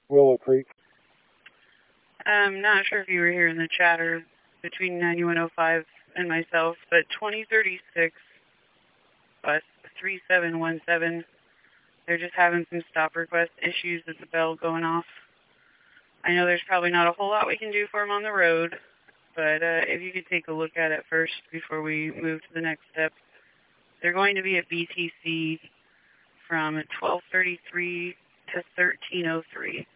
Willow Creek. I'm not sure if you were here in the chatter between 9105 and myself, but 2036 bus 3717, they're just having some stop request issues with the bell going off. I know there's probably not a whole lot we can do for them on the road, but if you could take a look at it first before we move to the next step. They're going to be at BTC from 12:33 to 13:03.